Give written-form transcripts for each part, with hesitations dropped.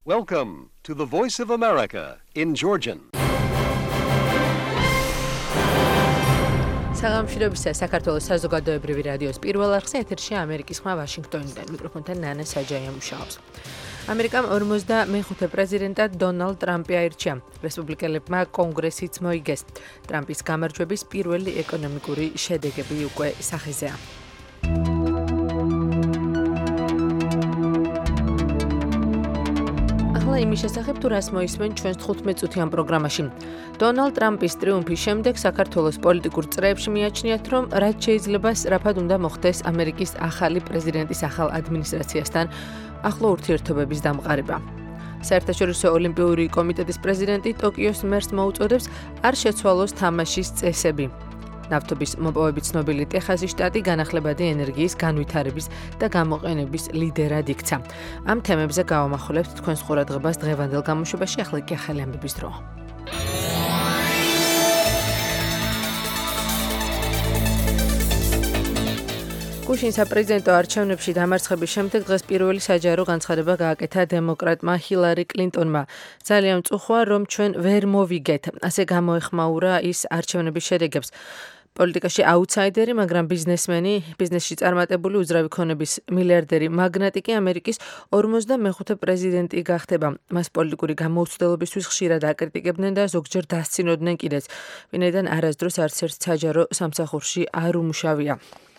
Welcome to the Voice of America in Georgian. საღამოშრობისა საქართველოს საზოგადოებრივი რადიოს პირველ არხზე ეთერშია ამერიკის ხმა ვაშინგტონიდან. მიკროფონთან ნანა საჯაია მუშაობს. ამერიკამ 45 პრეზიდენტად დონალდ ტრამპი აირჩია. რესპუბლიკელებმა კონგრესიც მოიგეს. ტრამპის გამარჯვების პირველი ეკონომიკური შედეგები უკვე სახეზეა. იმის შესახებ თუ რას მოისმენ ჩვენს 15 წუთიან პროგრამაში. დონალდ ტრამპის ტრიუმფის შემდეგ საქართველოს პოლიტიკურ წრეებში მიაჩნიათ, რომ რაც შეიძლება სწრაფად უნდა მოხდეს ამერიკის ახალი პრეზიდენტის ახალ ადმინისტრაციასთან ახლო ურთიერთობების დამყარება. საერთაშორისო ოლიმპიური კომიტეტის პრეზიდენტი ტოკიოს მერს მოუწოდებს არ შეცვალოს თამაშის წესები. ნავთობის მოპოვებით ცნობილი ტეხასის შტატი განახლებადი ენერგიის განვითარების და გამოყენების ლიდერად იქცა. ამ თემებზე გავამახვილებთ თქვენს ყურადღებას დღევანდელ გამოშვებაში, ახლა კი ახალი ამბების დრო. გუშინ საპრეზიდენტო არჩევნებში დამარცხების შემდეგ დღეს პირველი საჯარო განცხადება გააკეთა დემოკრატმა ჰილარი კლინტონმა. ძალიან მწუხვა, რომ ჩვენ ვერ მოვიგეთ, ასე გამოეხმაურა ის არჩევნების შედეგებს. პოლიტიკაში აუთსაიდერი, მაგრამ ბიზნესში წარმატებული უძრავი ქონების მილიარდერი მაგნატი კი ამერიკის 45 პრეზიდენტი გახდება. მას პოლიტიკური გამოუცდელობისთვის ხშირად აკრიტიკებდნენ და ზოგჯერ დასცინოდნენ კიდეც. ვინაიდან არასდროს არც ერთ საჯარო სამსახურში არ უმუშავია.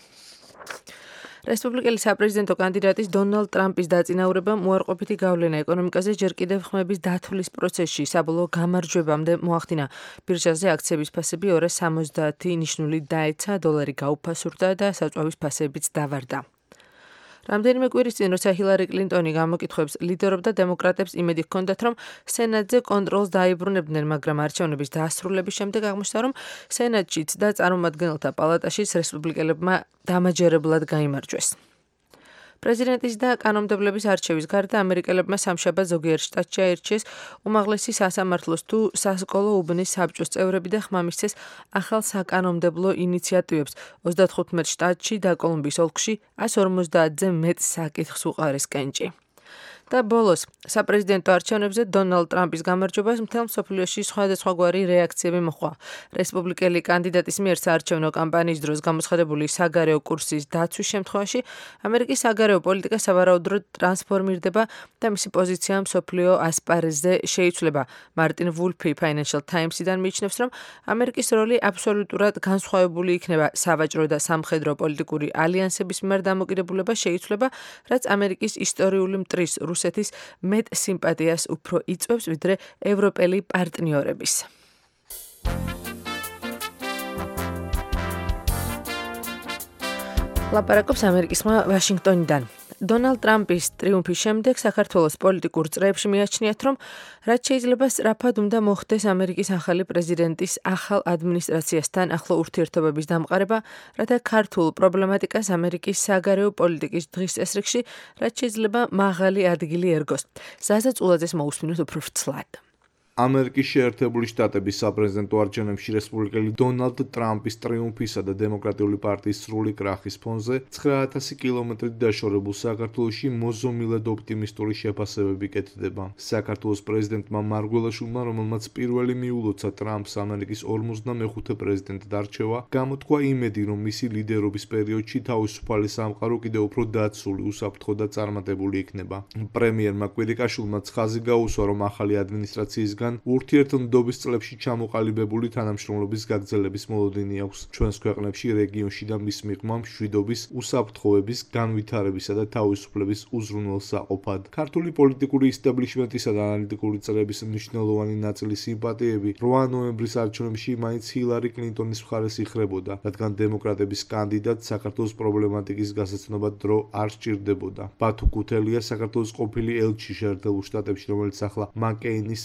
რესპუბლიკელი საპრეზიდენტო კანდიდატის დონალდ ტრამპის დაწინაურებამ უარყოფითი გავლენა ეკონომიკაზე ჯერ კიდევ ხმების დათვლის პროცესში საბოლოო გამარჯვებამდე მოახდინა. ბირჟაზე აქციების ფასები 270 ნიშნულით დაეცა, დოლარი გაუფასურდა და საწვავის ფასებიც დავარდა. რამდენიმე კვირის წინ, როცა ჰილარი კლინტონი გამოკითხვებს ლიდერობდა, დემოკრატებს იმედი ჰქონდათ, რომ სენატზე კონტროლს დაიბრუნებდნენ, მაგრამ არჩევნების დასრულების შემდეგ აღმოჩნდა, რომ სენატშიც და წარმომადგენელთა პალატაშიც რესპუბლიკელებმა დამაჯერებლად გაიმარჯვეს. პრეზიდენტის და კანონმდებლების არჩევის გარდა ამერიკელებმა სამშაბათ ზოგიერთ შტატში აირჩიეს უმაღლესი სასამართლოს თუ სასკოლო უბნის საბჭოს წევრები და ხმა მისცეს ახალ საკანონმდებლო ინიციატივებს. 35 შტატში და კოლუმბიის ოლქში 150-ზე მეტ საკითხს უყარეს კენჭი. და ბოლოს, საპრეზიდენტო არჩევნებზე დონალდ ტრამპის გამარჯვებას მთელ მსოფლიოში სხვადასხვაგვარი რეაქციები მოჰყვა. რესპუბლიკელი კანდიდატის მიერ საარჩევნო კამპანიის დროს გამოცხადებული საგარეო კურსის დაცვის შემთხვევაში ამერიკის საგარეო პოლიტიკა სავარაუდოდ ტრანსფორმირდება და მისი პოზიცია მსოფლიო ასპარეზზე შეიცვლება. მარტინ ვულფი Financial Times-იდან მიიჩნევს, რომ ამერიკის როლი აბსოლუტურად განსხვავებული იქნება. სავაჭრო და სამხედრო პოლიტიკური ალიანსების მიერ დამოკიდებულება შეიცვლება, რაც ამერიკის ისტორიული მტრის რუსეთის მეტ სიმპათიას უფრო იწვევს, ვიდრე ევროპელი პარტნიორების. ლაპარაკობს ამერიკის ხმა ვაშინგტონიდან. დონალდ ტრამპის ტრიუმფის შემდეგ საქართველოს პოლიტიკურ წრეებში მიაჩნიათ, რომ რაც შეიძლება სწრაფად უნდა მოხდეს ამერიკის ახალი პრეზიდენტის ახალ ადმინისტრაციასთან ახლო ურთიერთობების დამყარება, რათა ქართულ პრობლემატიკას ამერიკის საგარეო პოლიტიკის დღის წესრიგში რაც შეიძლება მაღალი ადგილი ერგოს. ზაზა წულაძეს მოусმინოთ უფრო ვრცლად. ამერიკის შეერთებული შტატების საპრეზიდენტო არჩევნებში რესპუბლიკელი დონალდ ტრამპის ტრიუმფისა და დემოკრატიული პარტიის სრული კრახის ფონზე 9000 კილომეტრით დაშორებულ საქართველოში მოზომილად ოპტიმისტური შეფასებები კეთდება. საქართველოს პრეზიდენტმა მარგველაშვილმა, რომელმაც პირველი მიულოცა ტრამპს ამერიკის 45 პრეზიდენტად არჩევა, გამოთქვა იმედი, რომ მისი ლიდერობის პერიოდში თავისუფალი სამყარო კიდევ უფრო დაცული, უსაფრთხო და წარმატებული იქნება. პრემიერმა კვირიკაშვილმა ცხაზი გაუსვა, რომ ახალი ადმინისტრაციისგან ურთიერთმდობის წლებში ჩამოყალიბებული თანამშრომლობის გაგრძელების მოლოდინი აქვს. ჩვენს ქვეყნებში, რეგიონში და მის მიღმა მშვიდობის, უსაფრთხოების, განვითარებისა და თავისუფლების უზრუნველსაყოფად. ქართული პოლიტიკური ისტაბლიშმენტისა და ანალიტიკური წრეების მნიშვნელოვანი ნაწილი სიმპათიები 8 ნოემბრის არჩევნებში მაინც ჰილარი კლინტონის მხარეს იხრებოდა, რადგან დემოკრატების კანდიდატს საქართველოს პრობლემატიკის გასაცნობად დრო არ სჭირდებოდა. ბათუ ქუთელია საქართველოს ყოფილი ელჩი შეერთებულ შტატებში, რომელიც ახლა მაკეინის საერთაშორისო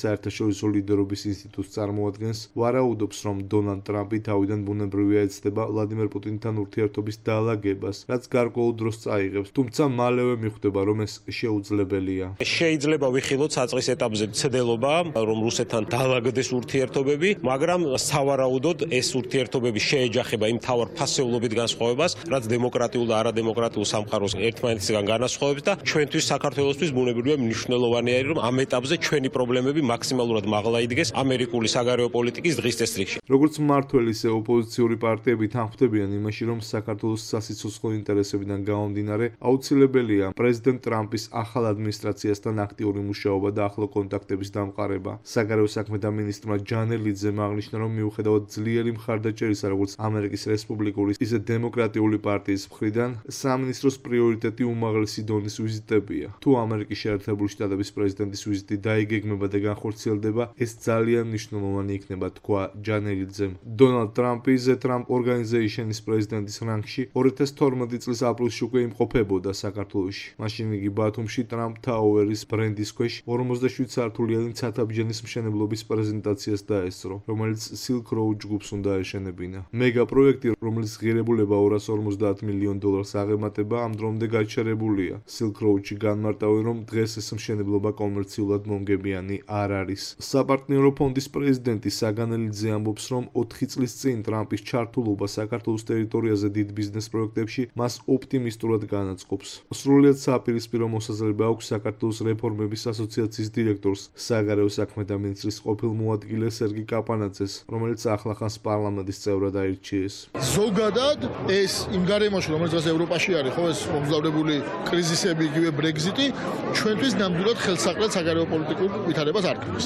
საერთაშორისო ლიდერობის ინსტიტუტს წარმოადგენს, ვარაუდობს, რომ დონალდ ტრამპი თავიდან ბუნებრივია ეცდება ვლადიმერ პუტინთან ურთიერთობის დაალაგებას, რაც გარკვეულ დროს წაიღებს, თუმცა მალევე მიხვდება, რომ ეს შეუძლებელია. შეიძლება ვიხილოთ საწყის ეტაპზე მცდელობა, რომ რუსეთთან დაალაგდეს ურთიერთობები, მაგრამ სავარაუდოდ ეს ურთიერთობები შეეჯახება იმ თავარ ფასეულობით განსხვავებას, რაც დემოკრატიულ და არადემოკრატიულ სამყაროს ერთმანეთისგან განასხვავებს და ჩვენთვის საქართველოსთვის ბუნებრივია მნიშვნელოვანია, რომ ამ ეტაპზე ჩვენი პრობლემები მაქსიმალურად მაღლა იდგეს ამერიკული საგარეო პოლიტიკის დღის წესრიგში. როგორც მმართველი, ისე ოპოზიციური პარტიები თანხმდებიან იმაში, რომ საქართველოს სასიცოცხლო ინტერესებიდან გამომდინარე აუცილებელია პრეზიდენტ ტრამპის ახალ ადმინისტრაციასთან აქტიური მუშაობა და ახლო კონტაქტების დამყარება. საგარეო საქმეთა მინისტრმა ჯანელიძემ აღნიშნა, რომ მიუხედავად ძლიერი მხარდაჭერისა, როგორც ამერიკის რესპუბლიკური, ისე დემოკრატიული პარტიის მხრიდან, სამინისტროს პრიორიტეტი უმაღლესი დონის ვიზიტებია. თუ ამერიკის შეერთებული შტატების პრეზიდენტის ვიზიტი დაიგეგმება და განხორციელდება, ეს ძალიან მნიშვნელოვანი იქნება, თქვა ჯანელიძემ. დონალდ ტრამპი The Trump Organization-ის პრეზიდენტის რანგში 2012 წლის აპრილში უკვე იმყოფებოდა საქართველოში. მაშინ იგი ბათუმში Trump Tower-ის ბრენდის ქვეშ 47 სართულიანი ცათაბიჯანის მშენებლობის პრეზენტაციას დაესწრო, რომელიც Silk Road ჯგუფს უნდა ეშენებინა. მეგა პროექტი, რომლის ღირებულება $250 მილიონ აღემატება, ამ დრომდე გაჩერებულია. Silk Road-ში განმარტავენ, რომ დღეს ეს მშენებლობა კომერციულად მომგებიანი არ არის. საპარტნიორო ფონდის პრეზიდენტი საგანელიძე ამბობს, რომ 4 წლის წინ ტრამპის ჩართულობა საქართველოს ტერიტორიაზე დიდ ბიზნეს პროექტებში მას ოპტიმისტურად განაწყობს. სრულიად საპირისპირო მოსაზრება აქვს საქართველოს რეფორმების ასოციაციის დირექტორს, საგარეო საქმეთა მინისტრის ყოფილ მოადგილე სერგი კაპანაძეს, რომელიც ახლახანს პარლამენტის წევრად აირჩიეს. ზოგადად ეს იმ გარემოში, რომელიც ევროპაში არის, ხო, ეს მომძლავრებული კრიზისები, იგივე ბრეგზიტი, ჩვენთვის ნამდვილად ხელსაყრელ საგარეო პოლიტიკურ ვითარებას არ ქმნის.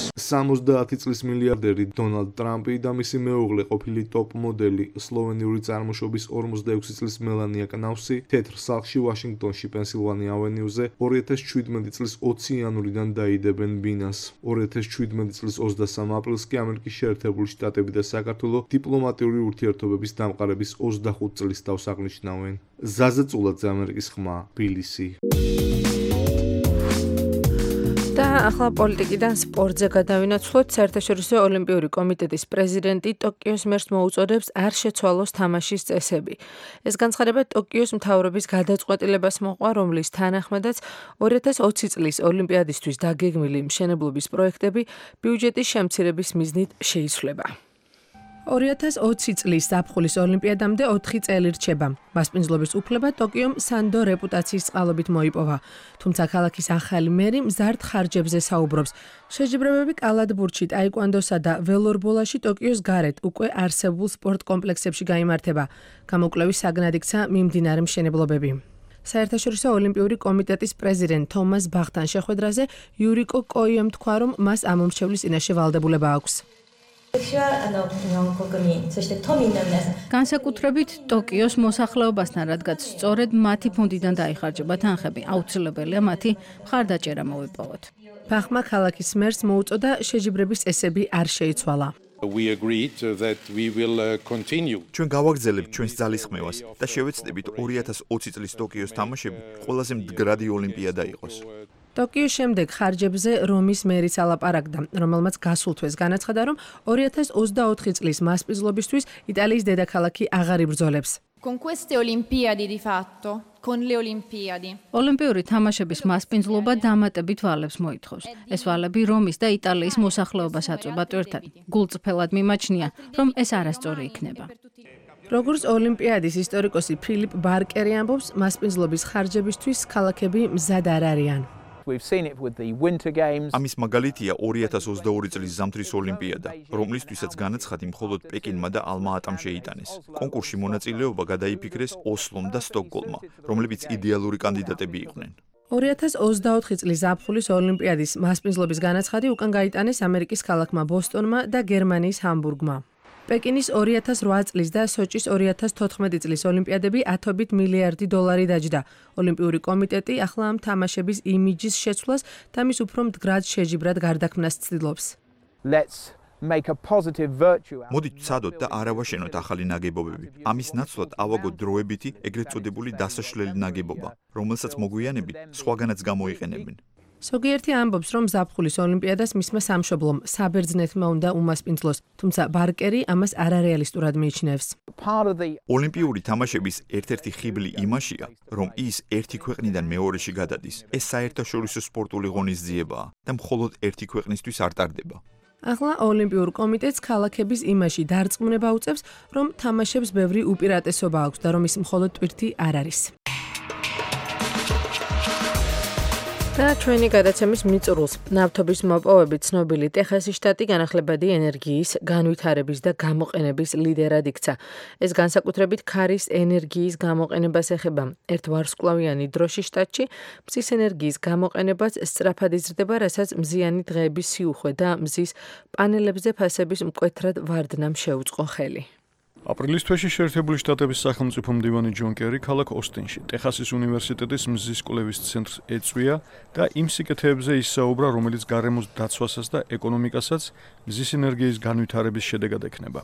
70 წლის მილიარდერი დონალდ ტრამპი და მისი მეუღლე ყოფილი ტოპ მოდელი სლოვენიური წარმოშობის 46 წლის მელანია კნაუსი თეთრ სახლში ვაშინგტონში პენსილვანია ავენიუზე 2017 წლის 20 იანვრიდან დაიდებენ ბინას. 2017 წლის 23 აპრილს კი ამერიკის შეერთებული შტატები და საქართველო დიპლომატიური ურთიერთობების დამყარების 25 წლის თავს აღნიშნავენ. ზაზა წულაძე, ამერიკის ხმა, თბილისი. და ახლა პოლიტიკიდან სპორტზე გადავინაცვლოთ. საერთაშორისო ოლიმპიური კომიტეტის პრეზიდენტი ტოკიოს მერს მოუწოდებს არ შეცვალოს თამაშის წესები. ეს განცხადება ტოკიოს მთავრობის გადაწყვეტილებას მოყვა, რომლის თანახმადაც 2020 წლის ოლიმპიადისთვის დაგეგმილი მშენებლობის პროექტები ბიუჯეტის შემცირების მიზნით შეიცვლება. 2020 წლის ზაფხულის ოლიმპიადამდე 4 წელი რჩება. მასპინძლობის უფლება ტოკიომ სანდო რეპუტაციის წყალობით მოიპოვა. თუმცა ქალაქის ახალი მერი მზარდ ხარჯებზე საუბრობს. შეჯიბრებები კალათბურთში, ტაიკვანდოსა და ველორბოლაში ტოკიოს გარეთ უკვე არსებულ სპორტ კომპლექსებში გაიმართება. გამოკვლევის საგნად იქცა მიმდინარე მშენებლობები. საერთაშორისო ოლიმპიური კომიტეტის პრეზიდენტ თომას ბახთან შეხვედრაზე იურიკო კოიემ თქვა, რომ მას ამ მომრჩევლის წინაშე ვალდებულება აქვს. განსაკუთრებით ტოკიოს მოსახლეობასთან, რადგან სწორედ მათი ფონდიდან დაიხარჯება თანხები, აუცილებელია მათი მხარდაჭერა მოვიპოვოთ. ბახმა ქალაქის მერს მოუწოდა შეჯიბრების წესები არ შეიცვალა. ჩვენ გავაგრძელებთ ჩვენს ძალისხმევას და შევეცდებით 2020 წლის ტოკიოს თამაშები ყველაზე მდგრადი ოლიმპიადა იყოს. ტოკიოს შემდეგ ხარჯებზე რომის მერიც ალაპარაკდა, რომელმაც გასულ თვეს განაცხადა, რომ 2024 წლის მასპინძლობისთვის იტალიის დედაქალაქი აღარ იბრძოლებს. Con queste Olimpiadi di fatto, con le Olimpiadi. ოლიმპიური თამაშების მასპინძლობა დამატებით ვალებს მოითხოვს. ეს ვალები რომის და იტალიის მოსახლეობას აწვევათ ერთად. გულწრფელად მიმაჩნია, რომ ეს არასწორი იქნება. როგორც ოლიმპიადის ისტორიკოსი ფილიპ ბარკერი ამბობს, მასპინძლობის ხარჯებისთვის ქალაქები მზად არ არიან. ამის მაგალითია 2022 წლის ზამთრის ოლიმპიადა, რომლისთვისაც განაცხადი მხოლოდ პეკინმა და ალმა-ატამ შეიტანეს. კონკურსში მონაწილეობა გადაიფიქრეს ოსლომ და სტოკგოლმმა, რომლებიც იდეალური კანდიდატები იყვნენ. 2024 წლის ზაფხულის ოლიმპიადის მასპინძლობის განაცხადი უკან გაიტანეს ამერიკის ქალაქმა ბოსტონმა და გერმანიის ჰამბურგმა. პეკინის 2008 წლის და სოჭის 2014 წლის ოლიმპიადები $10 მილიარდი დაჯდა. ოლიმპიური კომიტეტი ახლა ამ თამაშების იმიჯის შეცვლას და მის უფრო მდგრად შეჯიბრად გარდაქმნას ცდილობს. მოდით ვცადოთ და არ ავაშენოთ ახალი ნაგებობები. ამის ნაცვლად ავაგოთ დროებითი, ეგრეთ წოდებული დასაშლელი ნაგებობა, რომელსაც მოგვიანებით სხვაგანაც გამოიყენებენ. ზოგიერთი ამბობს, რომ ზაფხულის ოლიმპიადას მისმა სამშობლომ საბერძნეთმა უნდა უმასპინძლოს, თუმცა ბარკერი ამას არარეალისტურად მიიჩნევს. ოლიმპიური თამაშების ერთ-ერთი ხიბლი იმაშია, რომ ის ერთი ქვეყნიდან მეორეში გადადის. ეს საერთაშორისო სპორტული ღონისძიებაა და მხოლოდ ერთი ქვეყნისთვის არ ტარდება. ახლა ოლიმპიურ კომიტეტს ქალაქების იმაში დარწმუნება უწევს, რომ თამაშებს ბევრი უპირატესობა აქვს და რომ ის მხოლოდ ტვირთი არ არის. და ჩვენი გადაცემის მიწურულს ნავთობის მოპოვებით ცნობილი ტეხასის შტატი განახლებადი ენერგიის, განვითარების და გამოყენების ლიდერად იქცა. ეს განსაკუთრებით ქარის ენერგიის გამოყენებას ეხება. ერთ ვარსკვლავიანი დროში შტატში მზის ენერგიის გამოყენებაც სწრაფად იზრდება, რასაც მზიანი დღეების სიუხვე და მზის პანელებზე ფასების მკვეთრად ვარდნამ შეუწყო ხელი. აპრილის თვეში შეერთებული შტატების სახელმწიფო მდივანი ჯონ კერი ქალაქ ოსტინში, ტეხასის უნივერსიტეტის მზის კვლევის ცენტრს ეწვია და იმ სიკეთეებზე ისაუბრა, რომელიც გარემოს დაცვასაც და ეკონომიკასაც მზის ენერგიის განვითარების შედეგად ექნება.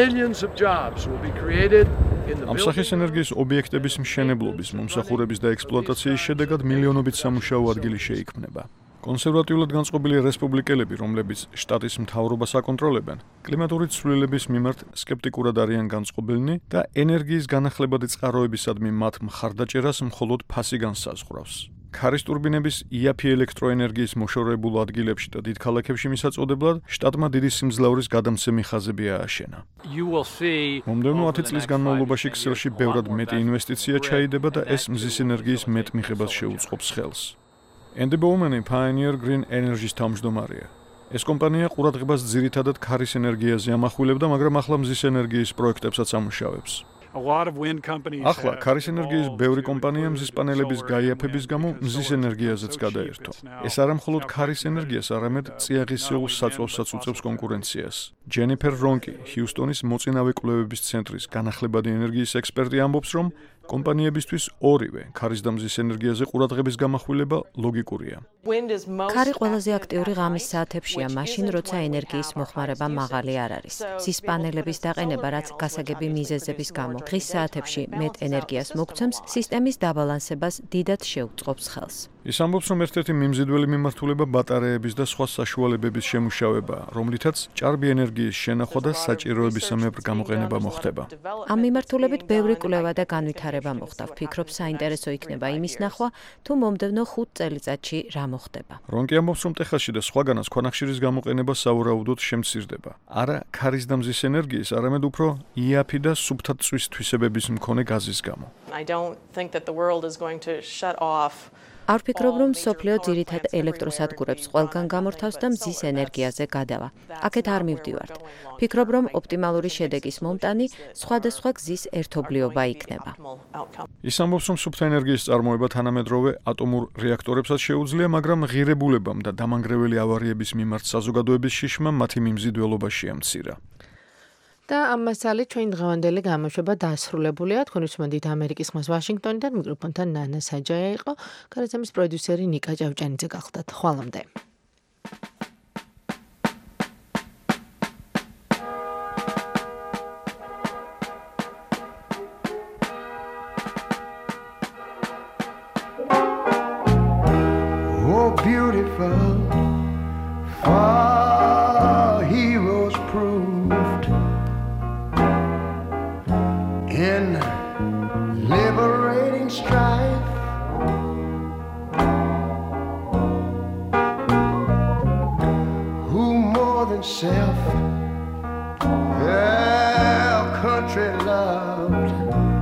ამ სახის ენერგიის ობიექტების მშენებლობის, მომსახურების და ექსპლუატაციის შედეგად მილიონობით სამუშაო ადგილი შეიქმნება. კონსერვატიულად განწყობილი რესპუბლიკელები, რომლებიც შტატის მთავრობას აკონტროლებენ, კლიმატური ცვლილების მიმართ სკეპტიკურად არიან განწყობილნი და ენერგიის განახლებადი წყაროებისადმი მათ მხარდაჭერას მხოლოდ ფასი განსაზღვრავს. ქარის ტურბინების იაფი ელექტროენერგიის მოშორებულ ადგილებში და დიდ ქალაქებში მისაწოდებლად შტატმა დიდი სიმძლავრის გადამცემი ხაზები ააშენა. მომდევნო 10 წლის განმავლობაში ქსელში ბევრად მეტი ინვესტიცია ჩაიდება და ეს მზის ენერგიის მეტ მიღებას შეუწყობს ხელს. Andy Bowman-ი Pioneer Green Energy-ს თავმჯდომარეა. ეს კომპანია ყურადღებას ძირითადად ქარის ენერგიაზე ამახვილებდა, მაგრამ ახლა მზის ენერგიის პროექტებსაც ამუშავებს. ახლა ქარის ენერგიის ბევრი კომპანია მზის პანელების გაიაფების გამო მზის ენერგიაზეც გადაერთო. ეს არა მხოლოდ ქარის ენერგიას, არამედ წიაღისეულს საწვავსაც უწევს კონკურენციას. ჯენიფერ რონკი, ჰიუსტონის მოწინავე კვლევების ცენტრის განახლებადი ენერგიის ექსპერტი ამბობს, რომ კომპანიებისთვის ორივე ქარის და მზის ენერგიაზე ყურადღების გამახვილება ლოგიკურია. ქარი ყველაზე აქტიური ღამის საათებშია, მაშინ როცა ენერგიის მოხმარება მაღალი არ არის. მზის პანელების დაყენება, რაც გასაგები მიზეზების გამო დღის საათებში მეტ ენერგიას მოგცემს, სისტემის დაბალანსებას დიდად შეუწყობს ხელს. ის ამბობს, რომ ერთ-ერთი მიმზიდველი მიმართულება ბატარეების და სხვა საშუალებების შემუშავებაა, რომლითაც ჭარბი ენერგიის შენახვა და საჭიროებისამებრ გამოყენება მოხდება. ამ მიმართულებით ბევრი კვლევა და განვითარება მოხდა. ვფიქრობ, საინტერესო იქნება იმის ნახვა, თუ მომდევნო 5 წელიწადში რა მოხდება. რონკი ამბობს, რომ ტეხასში და სხვაგანაც ქვანახშირის გამოყენება საურაუდოდ შემცირდება. არა ქარის და მზის ენერგიის, არამედ უფრო იაფი და სუფთად წვის თვისებების მქონე გაზის გამო. არ ვფიქრობ, რომ სოფლიო ძირითად ელექტროსადგურებს ყველგან გამორთავს და მზის ენერგიაზე გადავა. აქეთ არ მივდივართ. ვფიქრობ, რომ ოპტიმალური შედეგის მომტანი სხვადასხვა გზის ერთობლიობა იქნება. ის ამბობს, რომ სუფთა ენერგიის წარმოება თანამედროვე ატომურ რეაქტორებსაც შეუძლია, მაგრამ ღირებულებამ და დამანგრეველი ავარიების მიმართ საზოგადოების შიშმა მათი მიმზიდველობა შეამცირა. და ამ მასალით ჩვენ დღევანდელი გამოშვება დასრულებულია. თქვენ უსმენთ ამერიკის ხმას ვაშინგტონიდან, მიკროფონთან ნანა საჯაია იყო, გადაცემის პროდიუსერი ნიკა ჭავჭანიძე გახლდათ. ხვალამდე. Oh, beautiful, far heroes proved in liberating strife. Who more than self their country loved,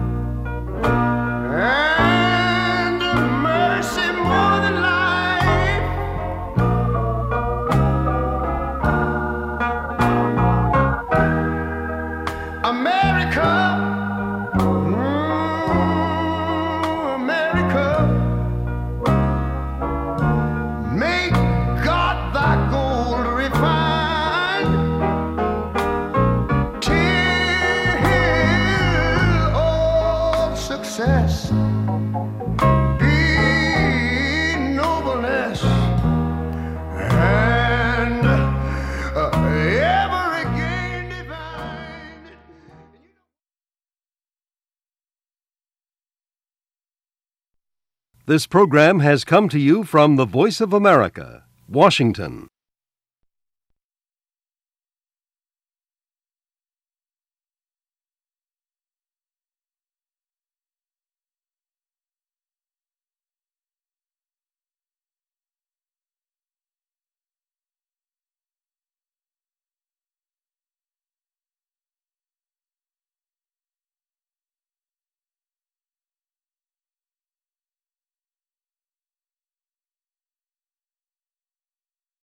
and mercy more than life. America, America, make God thy gold refined, till all success be nobleness, and ever again divine. This program has come to you from the Voice of America, Washington.